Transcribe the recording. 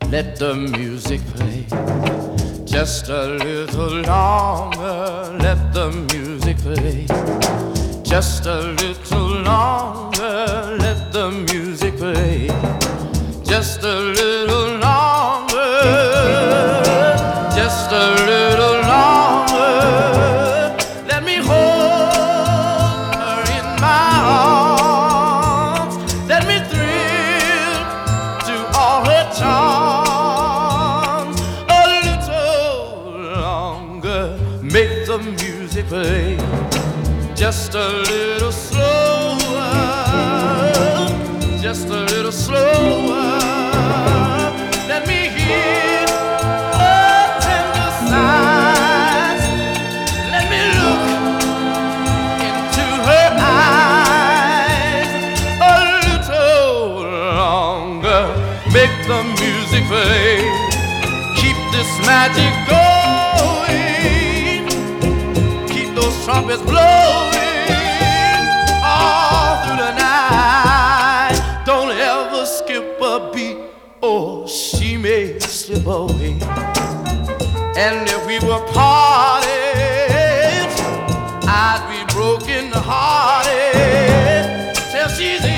Let the music play just a little longer. Let the music play just a little longer. Let the music play just a little longer. Just a little longer. Let me hold her in my arms. Let me thrill to all her charms. A little longer. Make the music play just a little slower. Just a little slower. Let me hear her tender sighs. Let me look into her eyes. A little longer. Make the music play. Keep this magic going. Keep those trumpets blowing all through the night. Don't ever skip a beat, or she may slip away. And if we were parted, I'd be broken hearted till she's